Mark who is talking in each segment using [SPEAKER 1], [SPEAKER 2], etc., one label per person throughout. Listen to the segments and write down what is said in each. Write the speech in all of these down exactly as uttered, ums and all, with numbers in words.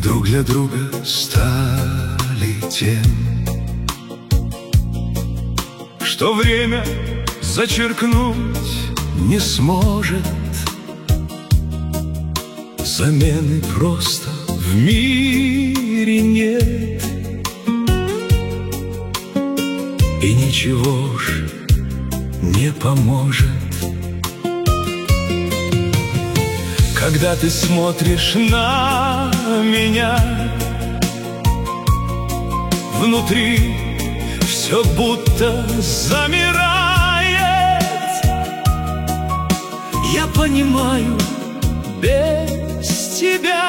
[SPEAKER 1] друг для друга стали тем, что время зачеркнуть не сможет. Замены просто в мире нет, и ничего ж не поможет. Когда ты смотришь на меня, внутри все будто замирает. Я понимаю, без тебя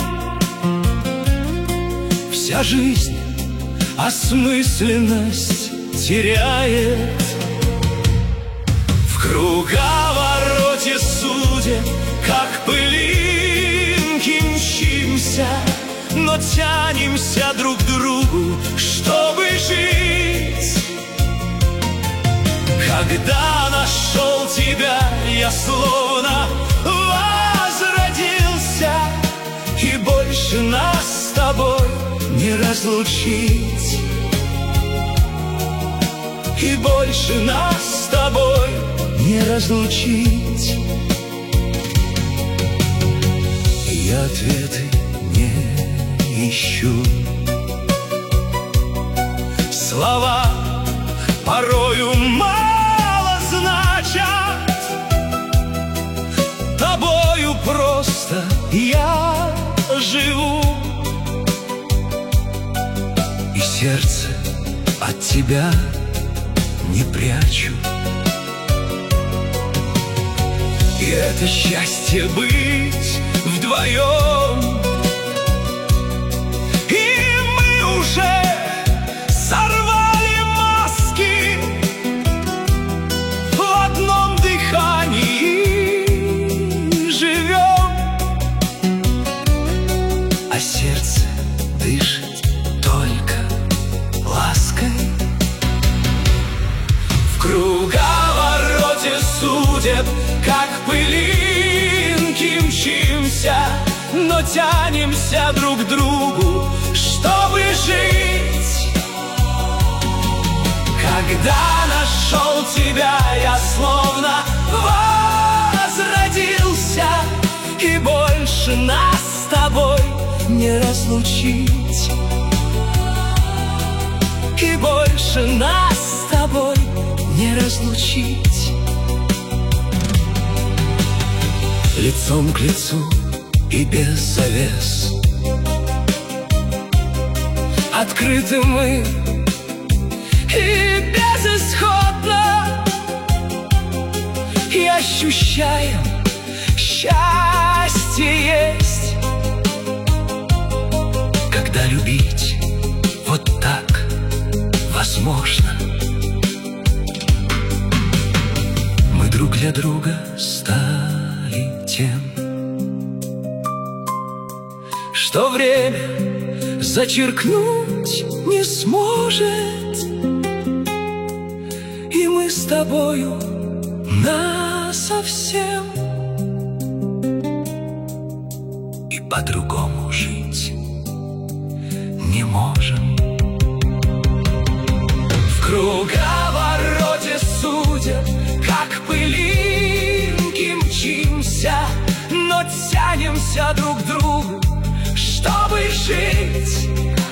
[SPEAKER 1] вся жизнь осмысленность теряет. В круговороте судеб, как пылинки мчимся, но тянемся друг к другу, чтобы жить. Когда нашел тебя, я словно возродился, и больше нас с тобой не разлучить. И больше нас с тобой не разлучить. Я ответы не ищу, слова порою мало значат. Тобою просто я живу, и сердце от тебя не прячу. И это счастье быть вдвоем, и мы уже сорвали маски, в одном дыхании живем, а сердце дышит только лаской. В круговороте судеб, как пылинки мчимся, но тянемся друг к другу, чтобы жить. Когда нашел тебя, я словно возродился, и больше нас с тобой не разлучить. И больше нас с тобой не разлучить. Лицом к лицу и без завес открыты мы и безысходно, и ощущаем, счастье есть, когда любить вот так возможно. Мы друг для друга стали тем, что время зачеркнуть не сможет. И мы с тобою насовсем, и по-другому жить не можем. В круговороте судеб, как пылинки мчимся, но тянемся друг к другу, чтобы жить.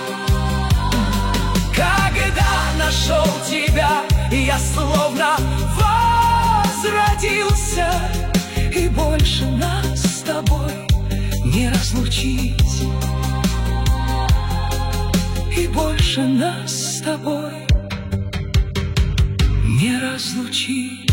[SPEAKER 1] Когда нашел тебя, я словно возродился, и больше нас с тобой не разлучить. И больше нас с тобой не разлучить.